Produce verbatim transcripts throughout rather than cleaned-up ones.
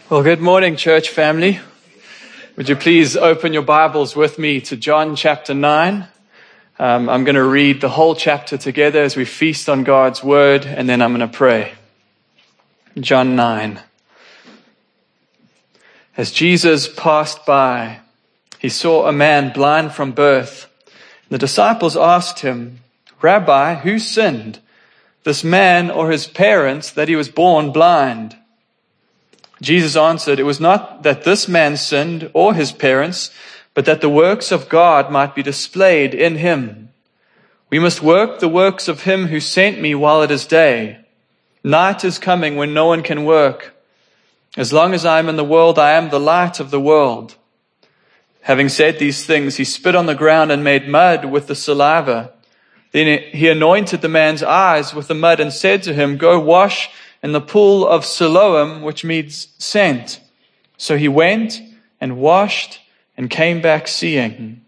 Well, good morning, church family. Would you please open your Bibles with me to John chapter nine? Um, I'm going to read the whole chapter together as we feast on God's word, and then I'm going to pray. John nine. As Jesus passed by, he saw a man blind from birth. The disciples asked him, "Rabbi, who sinned, this man or his parents, that he was born blind?" Jesus answered, "It was not that this man sinned or his parents, but that the works of God might be displayed in him. We must work the works of him who sent me while it is day. Night is coming when no one can work. As long as I am in the world, I am the light of the world." Having said these things, he spit on the ground and made mud with the saliva. Then he anointed the man's eyes with the mud and said to him, "Go wash in the pool of Siloam," which means sent. So he went and washed and came back seeing.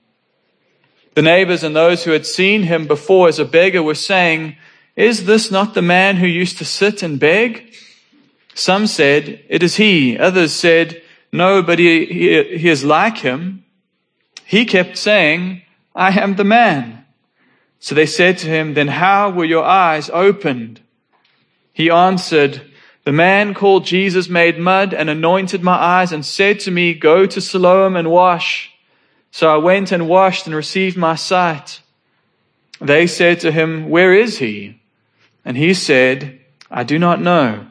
The neighbors and those who had seen him before as a beggar were saying, "Is this not the man who used to sit and beg?" Some said, "It is he." Others said, "No, but he, he, he is like him." He kept saying, "I am the man." So they said to him, "Then how were your eyes opened?" He answered, "The man called Jesus made mud and anointed my eyes and said to me, 'Go to Siloam and wash.' So I went and washed and received my sight." They said to him, "Where is he?" And he said, "I do not know."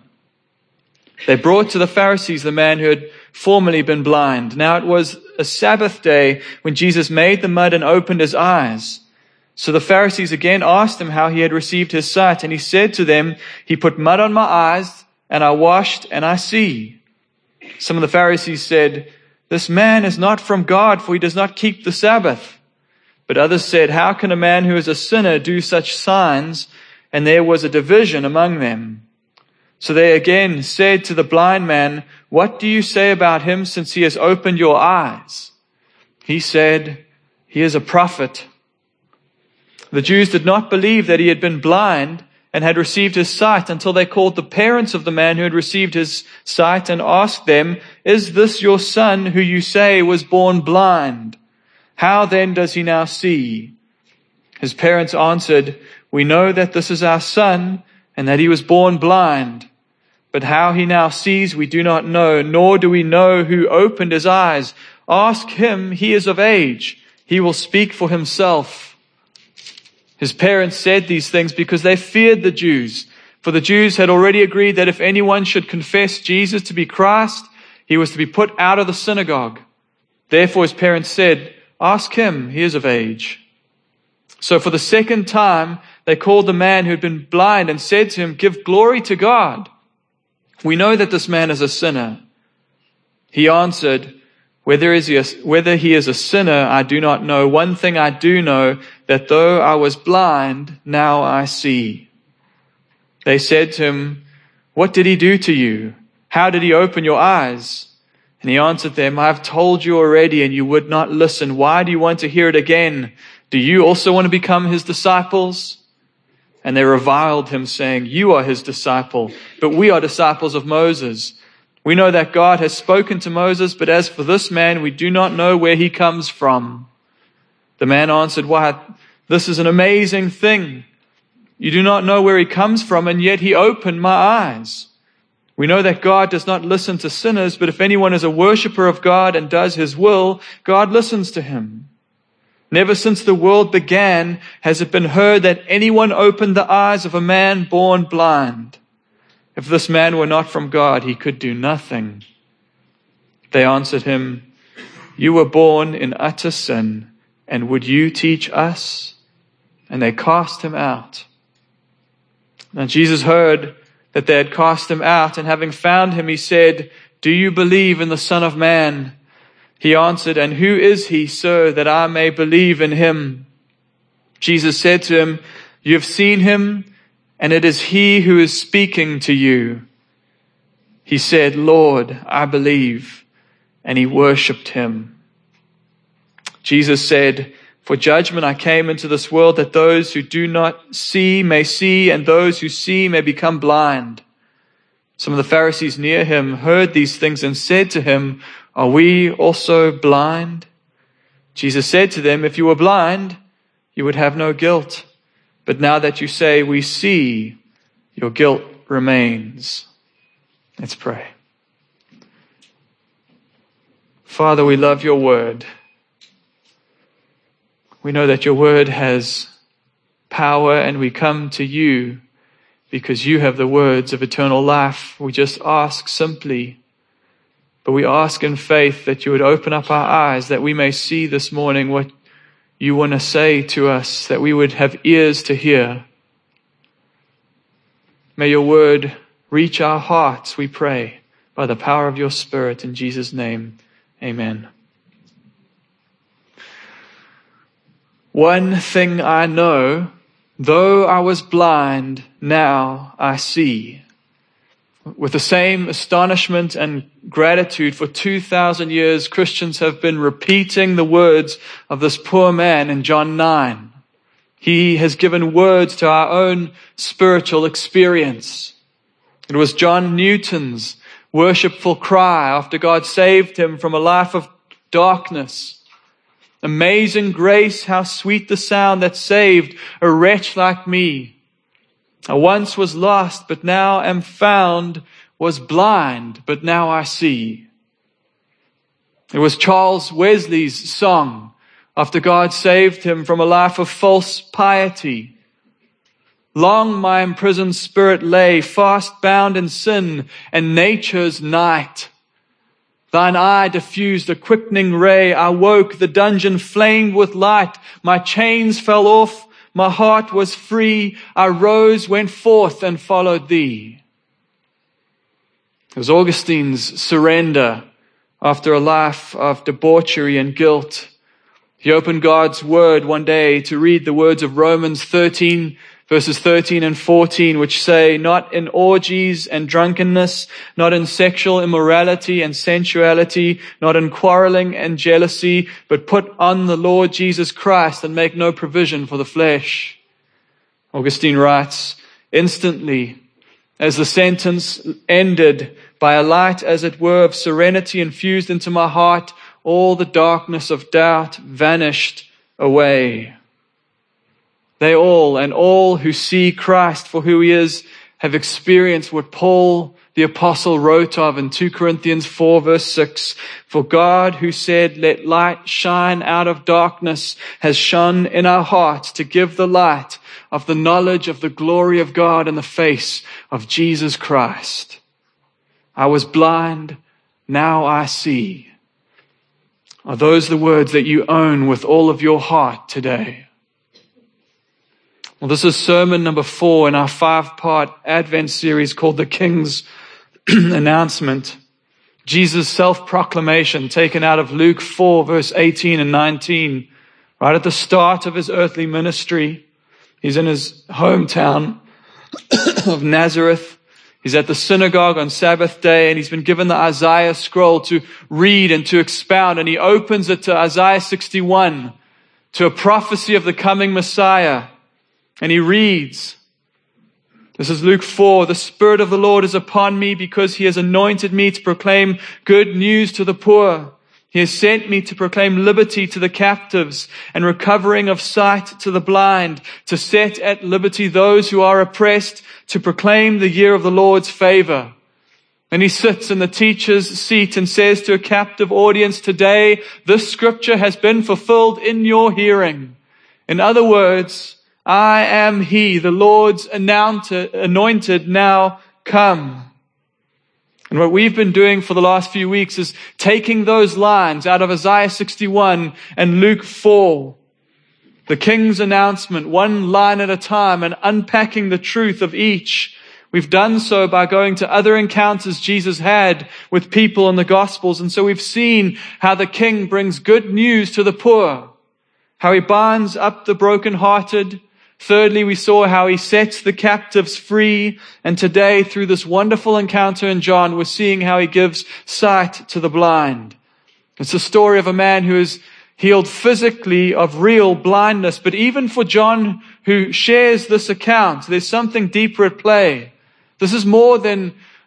They brought to the Pharisees the man who had formerly been blind. Now it was a Sabbath day when Jesus made the mud and opened his eyes. So the Pharisees again asked him how he had received his sight. And he said to them, "He put mud on my eyes, and I washed, and I see." Some of the Pharisees said, "This man is not from God, for he does not keep the Sabbath." But others said, "How can a man who is a sinner do such signs?" And there was a division among them. So they again said to the blind man, "What do you say about him, since he has opened your eyes?" He said, "He is a prophet." The Jews did not believe that he had been blind and had received his sight until they called the parents of the man who had received his sight and asked them, "Is this your son who you say was born blind? How then does he now see?" His parents answered, "We know that this is our son and that he was born blind. But how he now sees we do not know, nor do we know who opened his eyes. Ask him, he is of age. He will speak for himself." His parents said these things because they feared the Jews, for the Jews had already agreed that if anyone should confess Jesus to be Christ, he was to be put out of the synagogue. Therefore his parents said, "Ask him, he is of age." So for the second time, they called the man who had been blind and said to him, "Give glory to God. We know that this man is a sinner." He answered, Whether, is he a, whether he is a sinner, I do not know. One thing I do know, that though I was blind, now I see. They said to him, "What did he do to you? How did he open your eyes?" And he answered them, "I have told you already, and you would not listen. Why do you want to hear it again? Do you also want to become his disciples?" And they reviled him, saying, "You are his disciple, but we are disciples of Moses. We know that God has spoken to Moses, but as for this man, we do not know where he comes from." The man answered, "Why, this is an amazing thing. You do not know where he comes from, and yet he opened my eyes. We know that God does not listen to sinners, but if anyone is a worshiper of God and does his will, God listens to him. Never since the world began has it been heard that anyone opened the eyes of a man born blind. If this man were not from God, he could do nothing." They answered him, "You were born in utter sin, and would you teach us?" And they cast him out. Now Jesus heard that they had cast him out, and having found him, he said, "Do you believe in the Son of Man?" He answered, "And who is he, sir, that I may believe in him?" Jesus said to him, "You have seen him, and it is he who is speaking to you." He said, "Lord, I believe," and he worshipped him. Jesus said, "For judgment I came into this world, that those who do not see may see, and those who see may become blind." Some of the Pharisees near him heard these things and said to him, "Are we also blind?" Jesus said to them, "If you were blind, you would have no guilt. But now that you say, 'We see,' your guilt remains." Let's pray. Father, we love your word. We know that your word has power, and we come to you because you have the words of eternal life. We just ask simply, but we ask in faith that you would open up our eyes, that we may see this morning what you want to say to us, that we would have ears to hear. May your word reach our hearts, we pray, by the power of your Spirit. In Jesus' name, amen. One thing I know, though I was blind, now I see. With the same astonishment and gratitude for two thousand years, Christians have been repeating the words of this poor man in John nine. He has given words to our own spiritual experience. It was John Newton's worshipful cry after God saved him from a life of darkness. "Amazing grace, how sweet the sound that saved a wretch like me. I once was lost, but now am found, was blind, but now I see." It was Charles Wesley's song after God saved him from a life of false piety. "Long my imprisoned spirit lay, fast bound in sin and nature's night. Thine eye diffused a quickening ray. I woke, the dungeon flamed with light. My chains fell off, my heart was free. I rose, went forth, and followed thee." It was Augustine's surrender after a life of debauchery and guilt. He opened God's word one day to read the words of Romans thirteen, verses thirteen and fourteen, which say, "Not in orgies and drunkenness, not in sexual immorality and sensuality, not in quarreling and jealousy, but put on the Lord Jesus Christ and make no provision for the flesh." Augustine writes, "Instantly, as the sentence ended, by a light, as it were, of serenity infused into my heart, all the darkness of doubt vanished away." They all, and all who see Christ for who he is, have experienced what Paul the apostle wrote of in two Corinthians four verse six. "For God, who said, 'Let light shine out of darkness,' has shone in our hearts to give the light of the knowledge of the glory of God in the face of Jesus Christ. I was blind, now I see." Are those the words that you own with all of your heart today? Well, this is sermon number four in our five-part Advent series called The King's Announcement. Jesus' self-proclamation taken out of Luke four, verse eighteen and nineteen. Right at the start of his earthly ministry, he's in his hometown of Nazareth. He's at the synagogue on Sabbath day, and he's been given the Isaiah scroll to read and to expound. And he opens it to Isaiah sixty-one, to a prophecy of the coming Messiah. And he reads, this is Luke four, "The Spirit of the Lord is upon me because he has anointed me to proclaim good news to the poor. He has sent me to proclaim liberty to the captives and recovering of sight to the blind, to set at liberty those who are oppressed, to proclaim the year of the Lord's favor." And he sits in the teacher's seat and says to a captive audience, "Today, this scripture has been fulfilled in your hearing." In other words, I am he, the Lord's anointed, now come. And what we've been doing for the last few weeks is taking those lines out of Isaiah sixty-one and Luke four, the King's announcement, one line at a time, and unpacking the truth of each. We've done so by going to other encounters Jesus had with people in the Gospels. And so we've seen how the King brings good news to the poor, how he binds up the brokenhearted. Thirdly, we saw how he sets the captives free. And today, through this wonderful encounter in John, we're seeing how he gives sight to the blind. It's the story of a man who is healed physically of real blindness. But even for John, who shares this account, there's something deeper at play. This is more than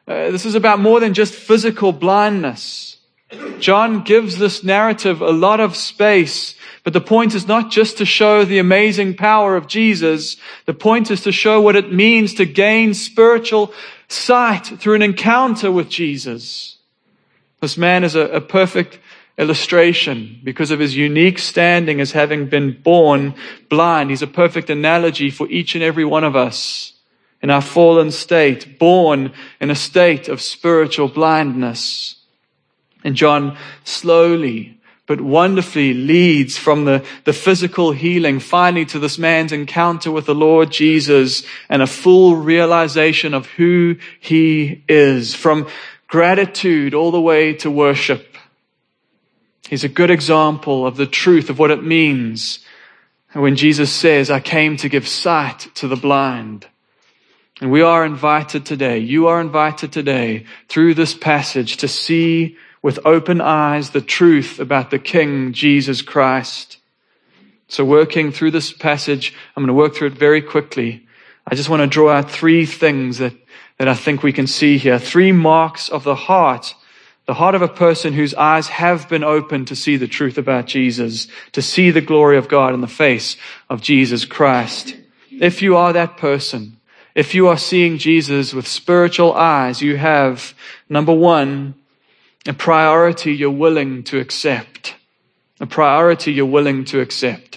Uh, this is about more than just physical blindness. John gives this narrative a lot of space, but the point is not just to show the amazing power of Jesus. The point is to show what it means to gain spiritual sight through an encounter with Jesus. This man is a, a perfect illustration because of his unique standing as having been born blind. He's a perfect analogy for each and every one of us in our fallen state, born in a state of spiritual blindness. And John slowly but wonderfully leads from the, the physical healing finally to this man's encounter with the Lord Jesus and a full realization of who he is, from gratitude all the way to worship. He's a good example of the truth of what it means when Jesus says, I came to give sight to the blind. And we are invited today, you are invited today through this passage to see with open eyes the truth about the King, Jesus Christ. So working through this passage, I'm going to work through it very quickly. I just want to draw out three things that, that I think we can see here. Three marks of the heart. The heart of a person whose eyes have been opened to see the truth about Jesus, to see the glory of God in the face of Jesus Christ. If you are that person, if you are seeing Jesus with spiritual eyes, you have, number one, a priority you're willing to accept. A priority you're willing to accept.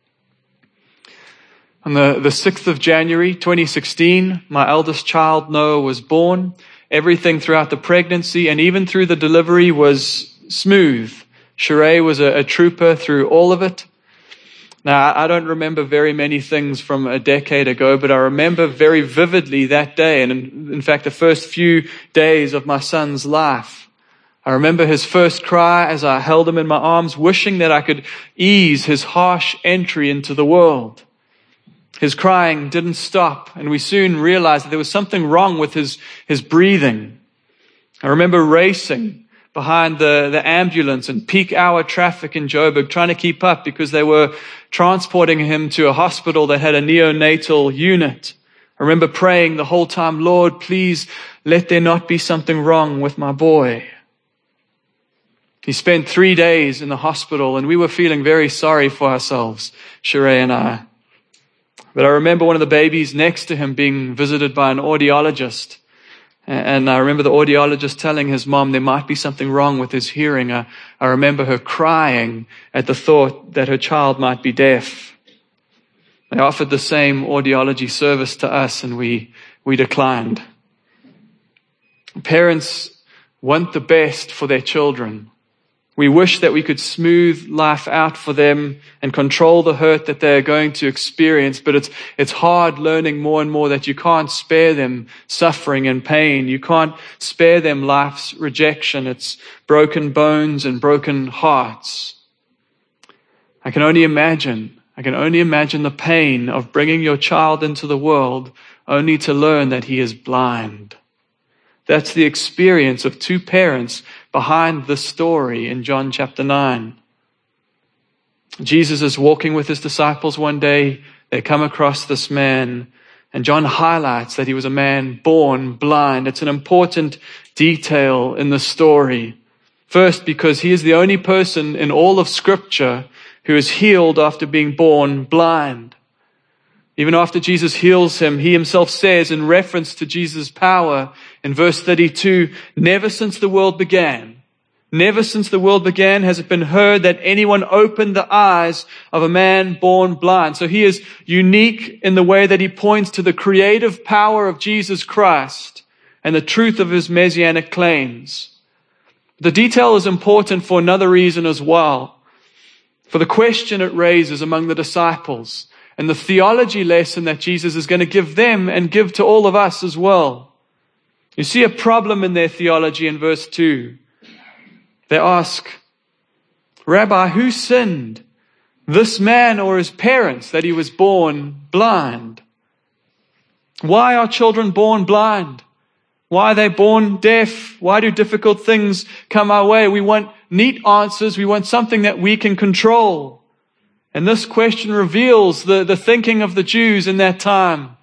On the, the sixth of January, twenty sixteen, my eldest child, Noah, was born. Everything throughout the pregnancy and even through the delivery was smooth. Sheree was a, a trooper through all of it. Now, I don't remember very many things from a decade ago, but I remember very vividly that day, and in, in fact, the first few days of my son's life. I remember his first cry as I held him in my arms, wishing that I could ease his harsh entry into the world. His crying didn't stop, and we soon realized that there was something wrong with his, his breathing. I remember racing behind the, the ambulance in peak hour traffic in Joburg, trying to keep up because they were transporting him to a hospital that had a neonatal unit. I remember praying the whole time, Lord, please let there not be something wrong with my boy. He spent three days in the hospital, and we were feeling very sorry for ourselves, Sheree and I. But I remember one of the babies next to him being visited by an audiologist. And I remember the audiologist telling his mom there might be something wrong with his hearing. I, I remember her crying at the thought that her child might be deaf. They offered the same audiology service to us, and we, we declined. Parents want the best for their children. We wish that we could smooth life out for them and control the hurt that they're going to experience, but it's it's hard learning more and more that you can't spare them suffering and pain. You can't spare them life's rejection. It's broken bones and broken hearts. I can only imagine, I can only imagine the pain of bringing your child into the world only to learn that he is blind. That's the experience of two parents behind the story in John chapter nine. Jesus is walking with his disciples one day. They come across this man, and John highlights that he was a man born blind. It's an important detail in the story. First, because he is the only person in all of Scripture who is healed after being born blind. Even after Jesus heals him, he himself says in reference to Jesus' power in verse thirty-two, never since the world began, never since the world began has it been heard that anyone opened the eyes of a man born blind. So he is unique in the way that he points to the creative power of Jesus Christ and the truth of his messianic claims. The detail is important for another reason as well. For the question it raises among the disciples, and the theology lesson that Jesus is going to give them and give to all of us as well. You see a problem in their theology in verse two. They ask, Rabbi, who sinned, this man or his parents, that he was born blind? Why are children born blind? Why are they born deaf? Why do difficult things come our way? We want neat answers. We want something that we can control. And this question reveals the, the thinking of the Jews in that time.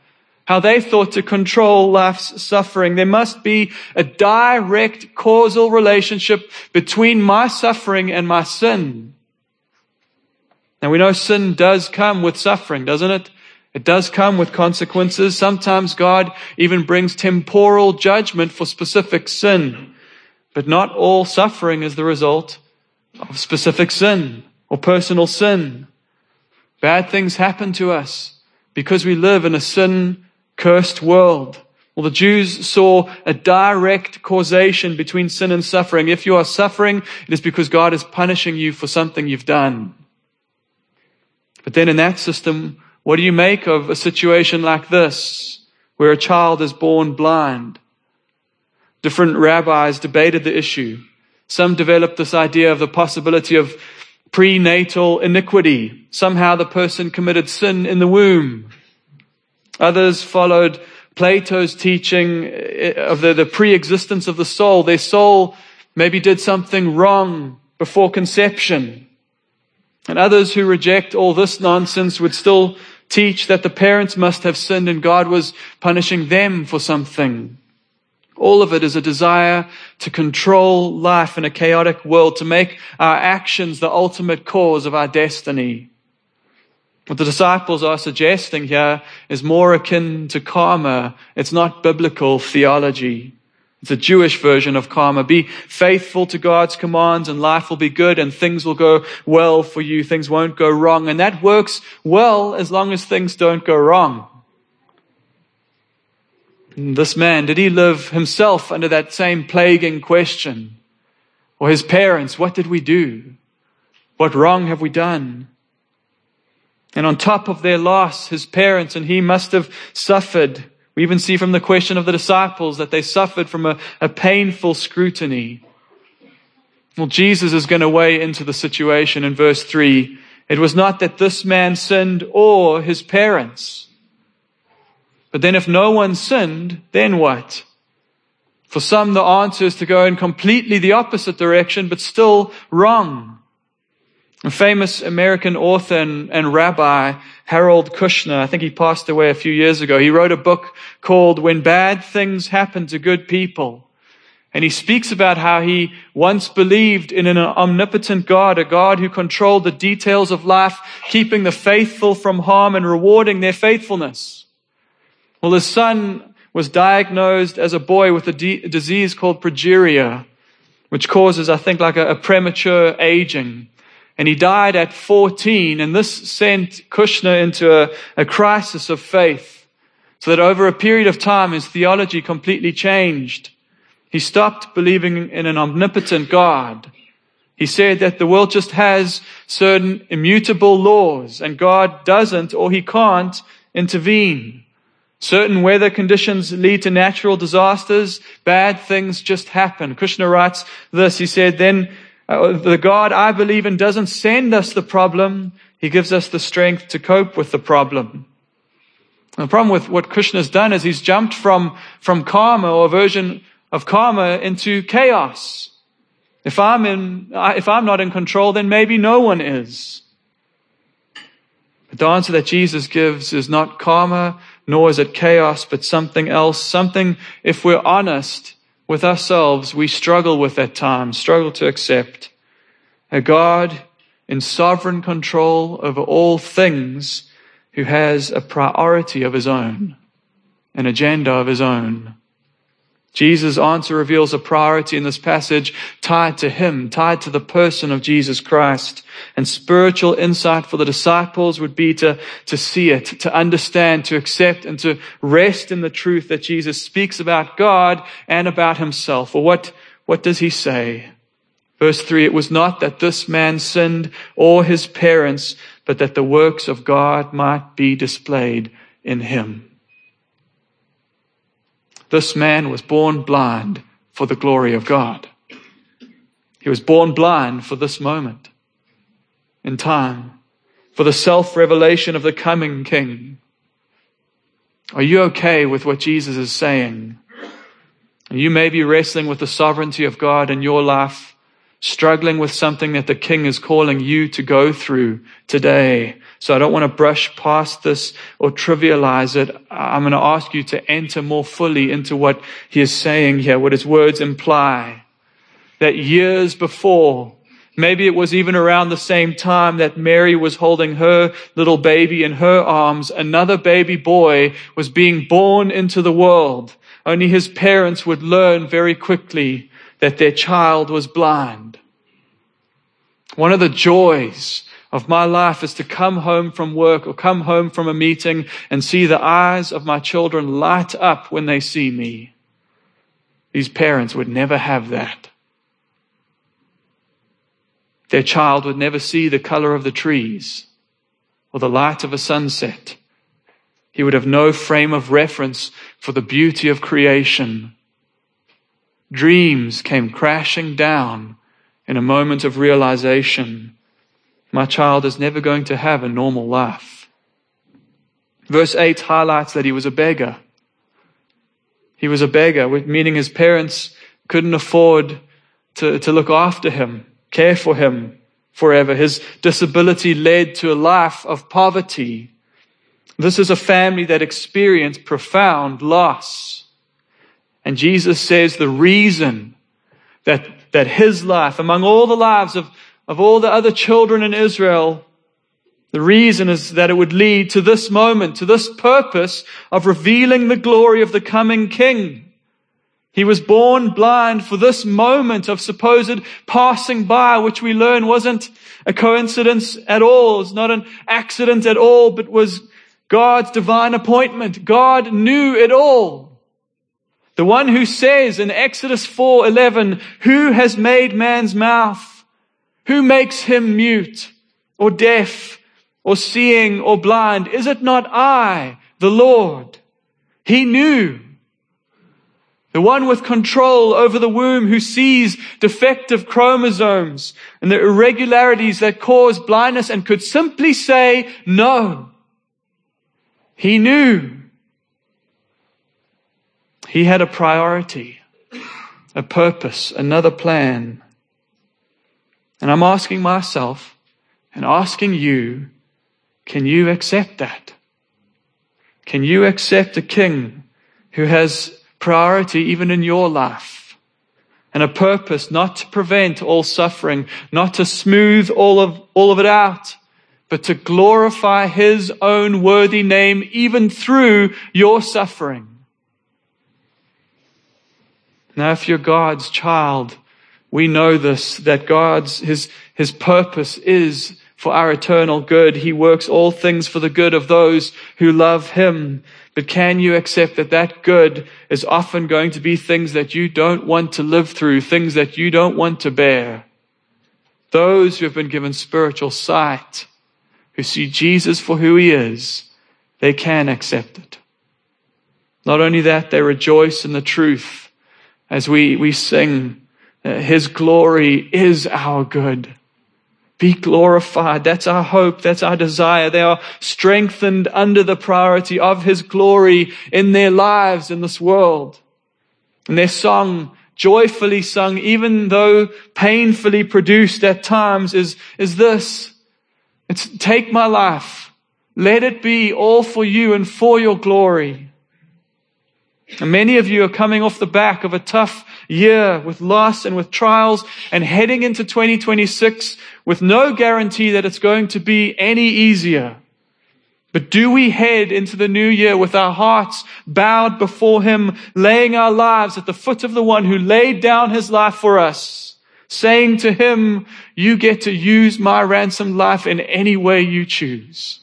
how they thought to control life's suffering. There must be a direct causal relationship between my suffering and my sin. Now we know sin does come with suffering, doesn't it? It does come with consequences. Sometimes God even brings temporal judgment for specific sin. But not all suffering is the result of specific sin or personal sin. Bad things happen to us because we live in a sin-cursed world. Well, the Jews saw a direct causation between sin and suffering. If you are suffering, it is because God is punishing you for something you've done. But then in that system, what do you make of a situation like this, where a child is born blind? Different rabbis debated the issue. Some developed this idea of the possibility of prenatal iniquity. Somehow the person committed sin in the womb. Others followed Plato's teaching of the, the pre-existence of the soul. Their soul maybe did something wrong before conception. And others who reject all this nonsense would still teach that the parents must have sinned and God was punishing them for something. All of it is a desire to control life in a chaotic world, to make our actions the ultimate cause of our destiny. What the disciples are suggesting here is more akin to karma. It's not biblical theology. It's a Jewish version of karma. Be faithful to God's commands and life will be good and things will go well for you. Things won't go wrong. And that works well as long as things don't go wrong. And this man, did he live himself under that same plaguing question? Or his parents, what did we do? What wrong have we done? And on top of their loss, his parents and he must have suffered. We even see from the question of the disciples that they suffered from a, a painful scrutiny. Well, Jesus is going to weigh into the situation in verse three. It was not that this man sinned or his parents. But then if no one sinned, then what? For some, the answer is to go in completely the opposite direction, but still wrong. A famous American author and, and rabbi, Harold Kushner, I think he passed away a few years ago. He wrote a book called When Bad Things Happen to Good People. And he speaks about how he once believed in an omnipotent God, a God who controlled the details of life, keeping the faithful from harm and rewarding their faithfulness. Well, his son was diagnosed as a boy with a de- disease called progeria, which causes, I think, like a, a premature aging. And he died at fourteen, and this sent Kushner into a, a crisis of faith, so that over a period of time, his theology completely changed. He stopped believing in an omnipotent God. He said that the world just has certain immutable laws, and God doesn't or he can't intervene. Certain weather conditions lead to natural disasters. Bad things just happen. Kushner writes this. He said, then uh, the God I believe in doesn't send us the problem. He gives us the strength to cope with the problem. And the problem with what Kushner's done is he's jumped from, from karma or a version of karma into chaos. If I'm in, if I'm not in control, then maybe no one is. But the answer that Jesus gives is not karma, nor is it chaos, but something else. Something, if we're honest with ourselves, we struggle with at times, struggle to accept. A God in sovereign control over all things, who has a priority of his own, an agenda of his own. Jesus' answer reveals a priority in this passage tied to him, tied to the person of Jesus Christ. And spiritual insight for the disciples would be to, to see it, to understand, to accept, and to rest in the truth that Jesus speaks about God and about himself. Well, what, what does he say? Verse three, it was not that this man sinned or his parents, but that the works of God might be displayed in him. This man was born blind for the glory of God. He was born blind for this moment in time, for the self-revelation of the coming King. Are you okay with what Jesus is saying? You may be wrestling with the sovereignty of God in your life, struggling with something that the King is calling you to go through today. So I don't want to brush past this or trivialize it. I'm going to ask you to enter more fully into what he is saying here, what his words imply. That years before, maybe it was even around the same time that Mary was holding her little baby in her arms, another baby boy was being born into the world. Only his parents would learn very quickly that their child was blind. One of the joys of my life is to come home from work or come home from a meeting and see the eyes of my children light up when they see me. These parents would never have that. Their child would never see the color of the trees or the light of a sunset. He would have no frame of reference for the beauty of creation. Dreams came crashing down in a moment of realization. My child is never going to have a normal life. Verse eight highlights that he was a beggar. He was a beggar, meaning his parents couldn't afford to, to look after him, care for him forever. His disability led to a life of poverty. This is a family that experienced profound loss. And Jesus says the reason that, that his life, among all the lives of, of all the other children in Israel, the reason is that it would lead to this moment, to this purpose of revealing the glory of the coming King. He was born blind for this moment of supposed passing by, which we learn wasn't a coincidence at all. It's not an accident at all, but was God's divine appointment. God knew it all. The one who says in Exodus four eleven, who has made man's mouth? Who makes him mute or deaf or seeing or blind? Is it not I, the Lord? He knew. The one with control over the womb, who sees defective chromosomes and the irregularities that cause blindness and could simply say no. He knew. He had a priority, a purpose, another plan. And I'm asking myself and asking you, can you accept that? Can you accept a King who has priority even in your life, and a purpose not to prevent all suffering, not to smooth all of all of it out, but to glorify his own worthy name even through your suffering? Now, if you're God's child, we know this, that God's his his purpose is for our eternal good. He works all things for the good of those who love him. But can you accept that that good is often going to be things that you don't want to live through, things that you don't want to bear? Those who have been given spiritual sight, who see Jesus for who he is, they can accept it. Not only that, they rejoice in the truth as we, we sing, his glory is our good. Be glorified. That's our hope. That's our desire. They are strengthened under the priority of his glory in their lives in this world. And their song, joyfully sung, even though painfully produced at times, is, is this. It's, take my life. Let it be all for you and for your glory. And many of you are coming off the back of a tough year with loss and with trials and heading into twenty twenty-six with no guarantee that it's going to be any easier. But do we head into the new year with our hearts bowed before him, laying our lives at the foot of the one who laid down his life for us, saying to him, you get to use my ransomed life in any way you choose?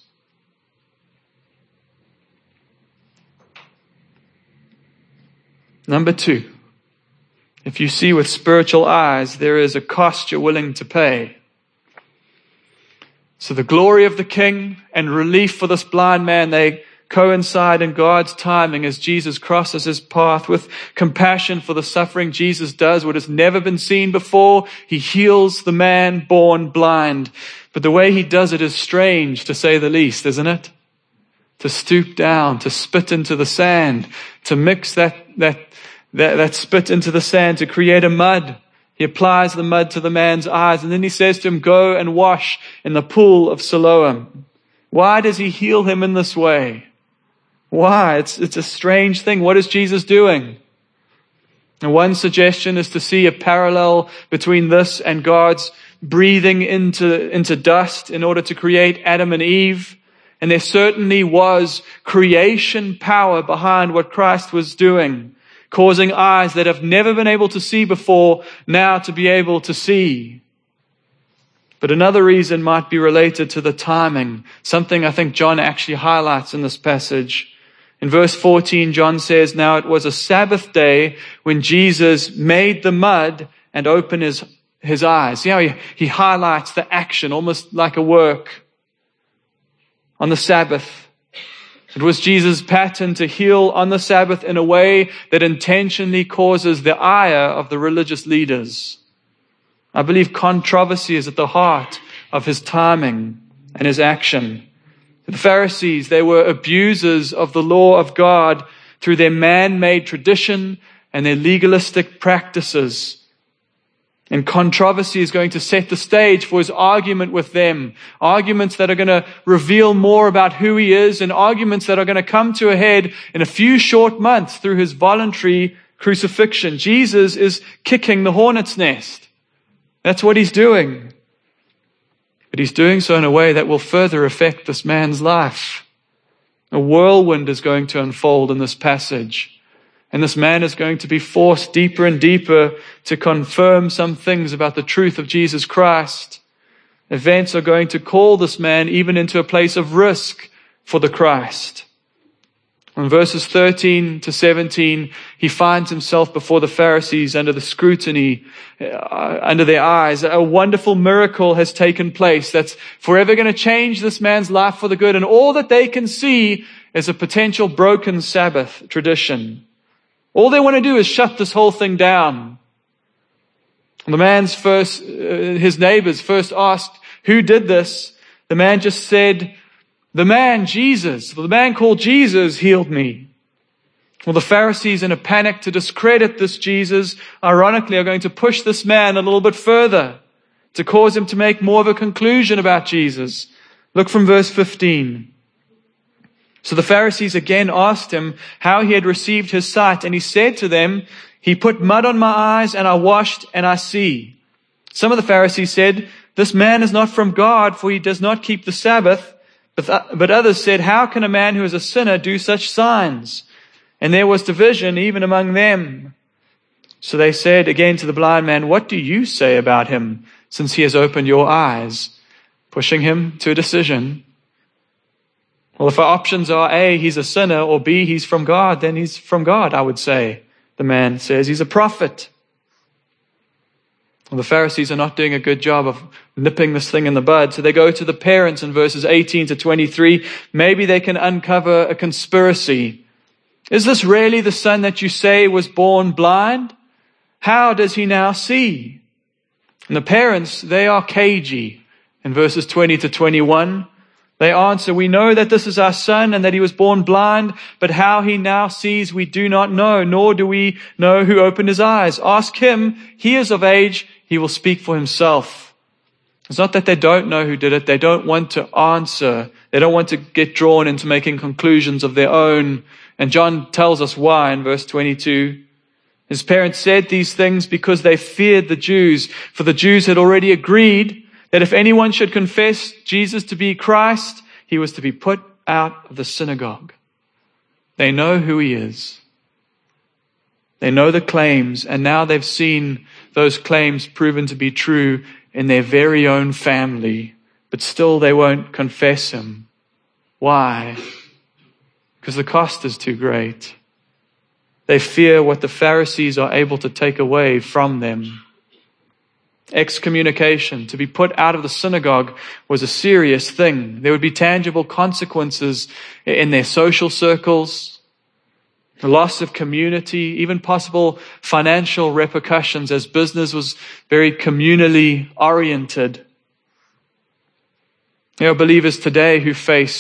Number two, if you see with spiritual eyes, there is a cost you're willing to pay. So the glory of the King and relief for this blind man, they coincide in God's timing as Jesus crosses his path. With compassion for the suffering, Jesus does what has never been seen before. He heals the man born blind. But the way he does it is strange, to say the least, isn't it? To stoop down, to spit into the sand, to mix that, that, that, that spit into the sand, to create a mud. He applies the mud to the man's eyes, and then he says to him, go and wash in the pool of Siloam. Why does he heal him in this way? Why? It's, it's a strange thing. What is Jesus doing? And one suggestion is to see a parallel between this and God's breathing into, into dust in order to create Adam and Eve. And there certainly was creation power behind what Christ was doing, causing eyes that have never been able to see before now to be able to see. But another reason might be related to the timing, something I think John actually highlights in this passage. In verse fourteen, John says, now it was a Sabbath day when Jesus made the mud and opened his, his eyes. See how he, he highlights the action, almost like a work. On the Sabbath, it was Jesus' pattern to heal on the Sabbath in a way that intentionally causes the ire of the religious leaders. I believe controversy is at the heart of his timing and his action. The Pharisees, they were abusers of the law of God through their man-made tradition and their legalistic practices. And controversy is going to set the stage for his argument with them. Arguments that are going to reveal more about who he is, and arguments that are going to come to a head in a few short months through his voluntary crucifixion. Jesus is kicking the hornet's nest. That's what he's doing. But he's doing so in a way that will further affect this man's life. A whirlwind is going to unfold in this passage. And this man is going to be forced deeper and deeper to confirm some things about the truth of Jesus Christ. Events are going to call this man even into a place of risk for the Christ. In verses thirteen to seventeen, he finds himself before the Pharisees under the scrutiny, uh, under their eyes. A wonderful miracle has taken place that's forever going to change this man's life for the good. And all that they can see is a potential broken Sabbath tradition. All they want to do is shut this whole thing down. The man's first, uh, his neighbors first asked, who did this? The man just said, the man, Jesus, the man called Jesus healed me. Well, the Pharisees, in a panic to discredit this Jesus, ironically are going to push this man a little bit further to cause him to make more of a conclusion about Jesus. Look from verse fifteen. So the Pharisees again asked him how he had received his sight, and he said to them, he put mud on my eyes, and I washed, and I see. Some of the Pharisees said, this man is not from God, for he does not keep the Sabbath. But, but others said, how can a man who is a sinner do such signs? And there was division even among them. So they said again to the blind man, what do you say about him, since he has opened your eyes? Pushing him to a decision. Well, if our options are A, he's a sinner, or B, he's from God, then he's from God, I would say. The man says he's a prophet. Well, the Pharisees are not doing a good job of nipping this thing in the bud. So they go to the parents in verses eighteen to twenty-three. Maybe they can uncover a conspiracy. Is this really the son that you say was born blind? How does he now see? And the parents, they are cagey. In verses twenty to twenty-one, they answer, we know that this is our son and that he was born blind, but how he now sees we do not know, nor do we know who opened his eyes. Ask him, he is of age, he will speak for himself. It's not that they don't know who did it. They don't want to answer. They don't want to get drawn into making conclusions of their own. And John tells us why in verse twenty-two. His parents said these things because they feared the Jews, for the Jews had already agreed that if anyone should confess Jesus to be Christ, he was to be put out of the synagogue. They know who he is. They know the claims, and now they've seen those claims proven to be true in their very own family, but still they won't confess him. Why? Because the cost is too great. They fear what the Pharisees are able to take away from them. Excommunication, to be put out of the synagogue, was a serious thing. There would be tangible consequences in their social circles, the loss of community, even possible financial repercussions, as business was very communally oriented. There are believers today who face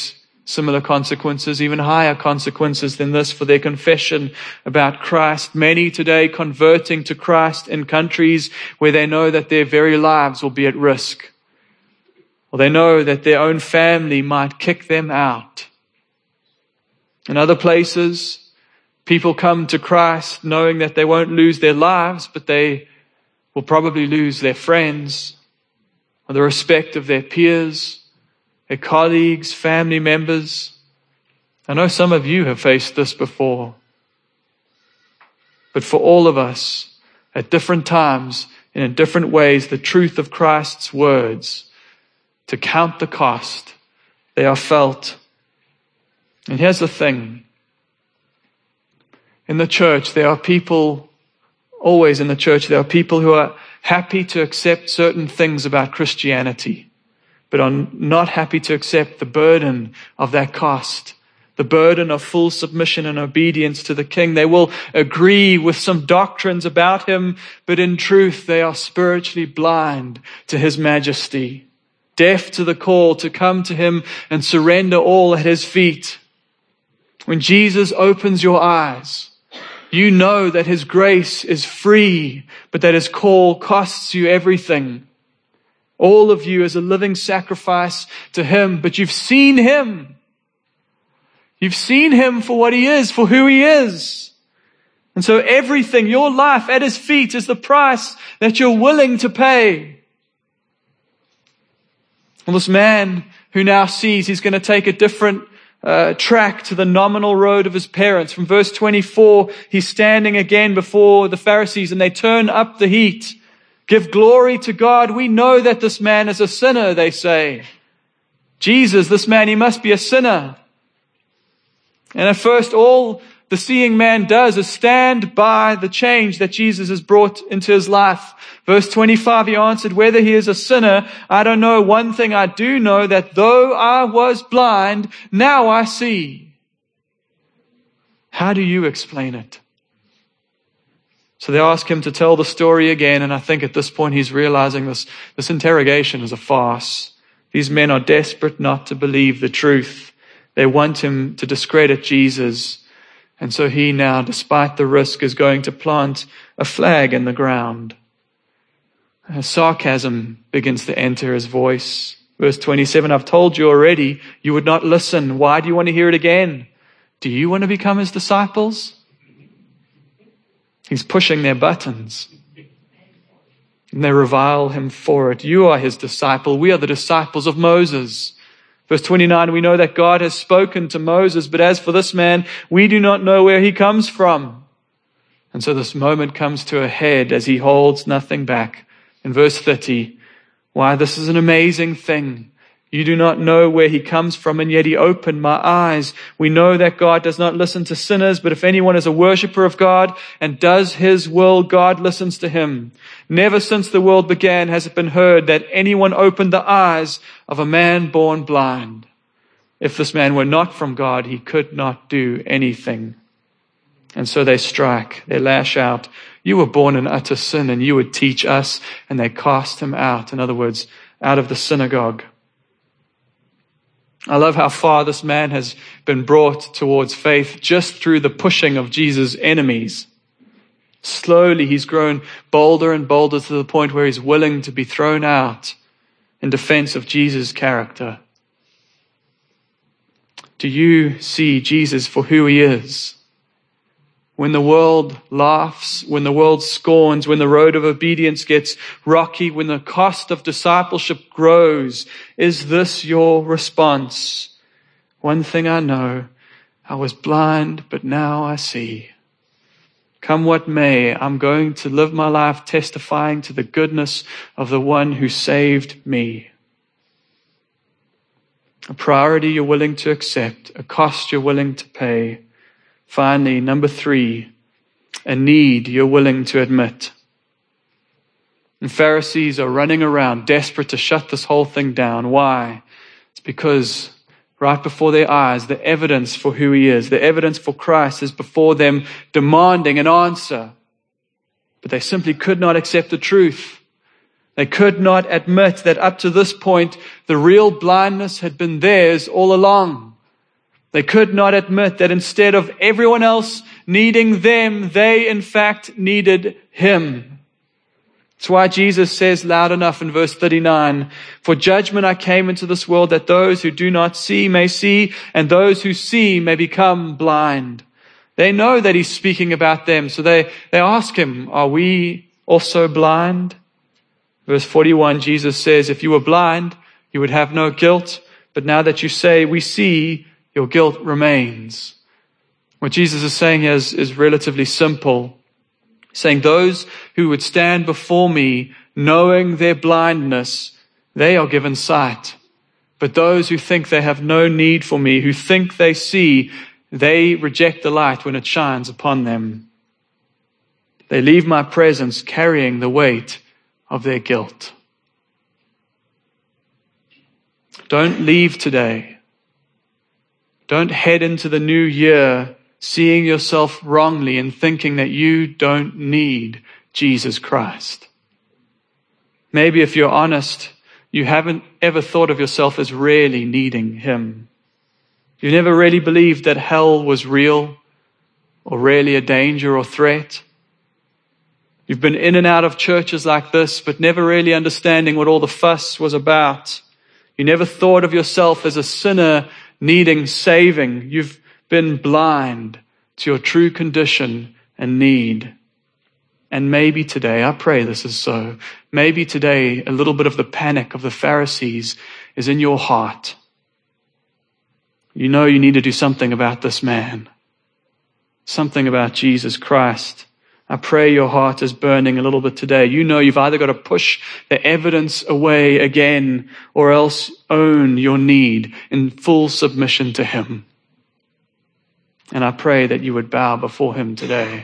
similar consequences, even higher consequences than this for their confession about Christ. Many today converting to Christ in countries where they know that their very lives will be at risk. Or they know that their own family might kick them out. In other places, people come to Christ knowing that they won't lose their lives, but they will probably lose their friends, or the respect of their peers, their colleagues, family members. I know some of you have faced this before. But for all of us, at different times and in different ways, the truth of Christ's words, to count the cost, they are felt. And here's the thing. In the church, there are people, always in the church, there are people who are happy to accept certain things about Christianity, but are not happy to accept the burden of that cost, the burden of full submission and obedience to the King. They will agree with some doctrines about Him, but in truth, they are spiritually blind to His majesty, deaf to the call to come to Him and surrender all at His feet. When Jesus opens your eyes, you know that His grace is free, but that His call costs you everything. All of you as a living sacrifice to Him, but you've seen Him. You've seen Him for what He is, for who He is. And so everything, your life at His feet is the price that you're willing to pay. Well, this man who now sees he's going to take a different uh, track to the nominal road of his parents. From verse twenty-four, he's standing again before the Pharisees and they turn up the heat. Give glory to God. We know that this man is a sinner, they say. Jesus, this man, he must be a sinner. And at first, all the seeing man does is stand by the change that Jesus has brought into his life. Verse twenty-five, he answered, whether he is a sinner, I don't know. One thing I do know, that though I was blind, now I see. How do you explain it? So they ask him to tell the story again, and I think at this point he's realizing this, this interrogation is a farce. These men are desperate not to believe the truth. They want him to discredit Jesus. And so he now, despite the risk, is going to plant a flag in the ground. A sarcasm begins to enter his voice. Verse twenty-seven, I've told you already, you would not listen. Why do you want to hear it again? Do you want to become his disciples? He's pushing their buttons. And they revile him for it. You are his disciple. We are the disciples of Moses. Verse twenty-nine, we know that God has spoken to Moses, but as for this man, we do not know where he comes from. And so this moment comes to a head as he holds nothing back. In verse thirty, why, this is an amazing thing. You do not know where he comes from, and yet he opened my eyes. We know that God does not listen to sinners, but if anyone is a worshiper of God and does his will, God listens to him. Never since the world began has it been heard that anyone opened the eyes of a man born blind. If this man were not from God, he could not do anything. And so they strike, they lash out. You were born in utter sin, and you would teach us. And they cast him out. In other words, out of the synagogue. I love how far this man has been brought towards faith just through the pushing of Jesus' enemies. Slowly he's grown bolder and bolder to the point where he's willing to be thrown out in defense of Jesus' character. Do you see Jesus for who he is? When the world laughs, when the world scorns, when the road of obedience gets rocky, when the cost of discipleship grows, is this your response? One thing I know, I was blind, but now I see. Come what may, I'm going to live my life testifying to the goodness of the one who saved me. A priority you're willing to accept, a cost you're willing to pay. Finally, number three, a need you're willing to admit. And Pharisees are running around desperate to shut this whole thing down. Why? It's because right before their eyes, the evidence for who he is, the evidence for Christ is before them, demanding an answer. But they simply could not accept the truth. They could not admit that up to this point, the real blindness had been theirs all along. They could not admit that instead of everyone else needing them, they in fact needed him. That's why Jesus says loud enough in verse thirty-nine, "For judgment I came into this world, that those who do not see may see, and those who see may become blind." They know that he's speaking about them, so they, they ask him, "Are we also blind?" Verse forty-one, Jesus says, "If you were blind, you would have no guilt, but now that you say, 'We see,' your guilt remains." What Jesus is saying here is, is relatively simple. He's saying those who would stand before me knowing their blindness, they are given sight. But those who think they have no need for me, who think they see, they reject the light when it shines upon them. They leave my presence carrying the weight of their guilt. Don't leave today. Don't head into the new year seeing yourself wrongly and thinking that you don't need Jesus Christ. Maybe if you're honest, you haven't ever thought of yourself as really needing him. You never really believed that hell was real or really a danger or threat. You've been in and out of churches like this, but never really understanding what all the fuss was about. You never thought of yourself as a sinner needing saving. You've been blind to your true condition and need. And maybe today, I pray this is so, maybe today a little bit of the panic of the Pharisees is in your heart. You know you need to do something about this man, something about Jesus Christ. I pray your heart is burning a little bit today. You know you've either got to push the evidence away again or else own your need in full submission to him. And I pray that you would bow before him today.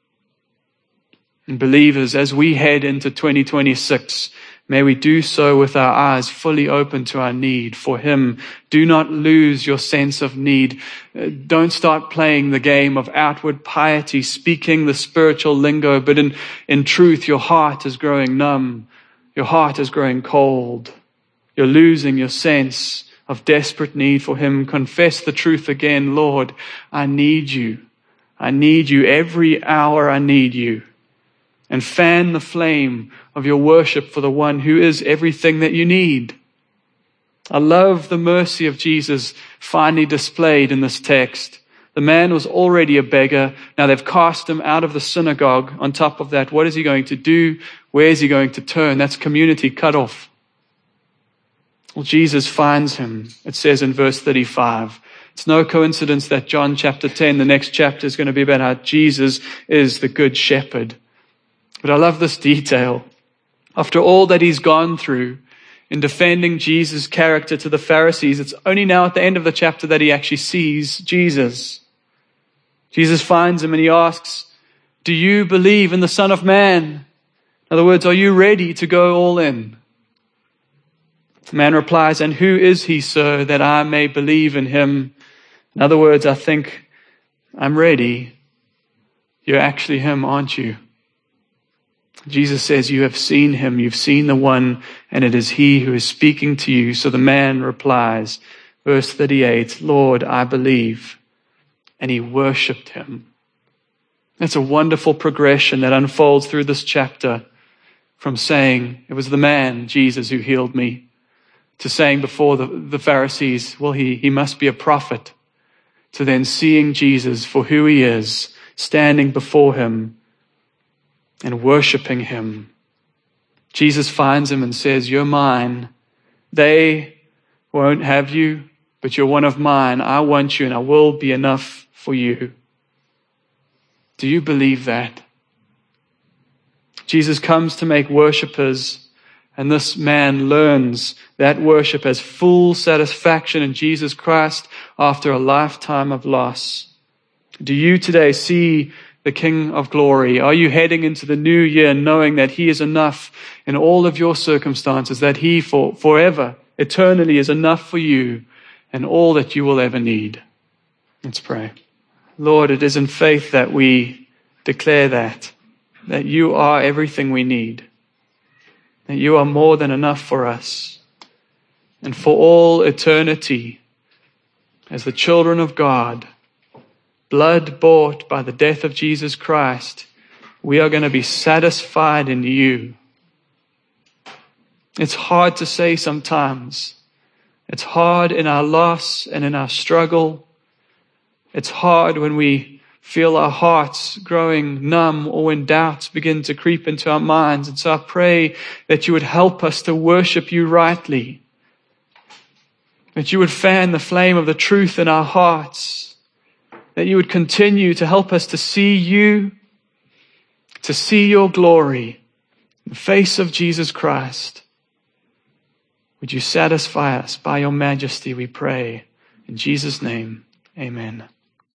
And believers, as we head into twenty twenty-six, may we do so with our eyes fully open to our need for him. Do not lose your sense of need. Don't start playing the game of outward piety, speaking the spiritual lingo, but in, in truth, your heart is growing numb. Your heart is growing cold. You're losing your sense of desperate need for him. Confess the truth again. Lord, I need you. I need you. Every hour I need you. And fan the flame of your worship for the one who is everything that you need. I love the mercy of Jesus finally displayed in this text. The man was already a beggar. Now they've cast him out of the synagogue. On top of that, what is he going to do? Where is he going to turn? That's community cut off. Well, Jesus finds him. It says in verse thirty-five. It's no coincidence that John chapter ten, the next chapter, is going to be about how Jesus is the good shepherd. But I love this detail. After all that he's gone through in defending Jesus' character to the Pharisees, it's only now at the end of the chapter that he actually sees Jesus. Jesus finds him and he asks, "Do you believe in the Son of Man?" In other words, are you ready to go all in? The man replies, "And who is he, sir, that I may believe in him?" In other words, I think, I'm ready. You're actually him, aren't you? Jesus says, you have seen him, you've seen the one, and it is he who is speaking to you. So the man replies, verse thirty-eight, "Lord, I believe." And he worshipped him. That's a wonderful progression that unfolds through this chapter from saying, it was the man, Jesus, who healed me, to saying before the, the Pharisees, well, he, he must be a prophet, to then seeing Jesus for who he is, standing before him, and worshiping him. Jesus finds him and says, "You're mine. They won't have you, but you're one of mine. I want you and I will be enough for you." Do you believe that? Jesus comes to make worshipers, and this man learns that worship has full satisfaction in Jesus Christ after a lifetime of loss. Do you today see the King of Glory? Are you heading into the new year knowing that he is enough in all of your circumstances, that he for forever, eternally is enough for you and all that you will ever need? Let's pray. Lord, it is in faith that we declare that, that you are everything we need, that you are more than enough for us. And for all eternity, as the children of God, blood bought by the death of Jesus Christ, we are going to be satisfied in you. It's hard to say sometimes. It's hard in our loss and in our struggle. It's hard when we feel our hearts growing numb or when doubts begin to creep into our minds. And so I pray that you would help us to worship you rightly, that you would fan the flame of the truth in our hearts, that you would continue to help us to see you, to see your glory in the face of Jesus Christ. Would you satisfy us by your majesty, we pray. In Jesus' name, amen.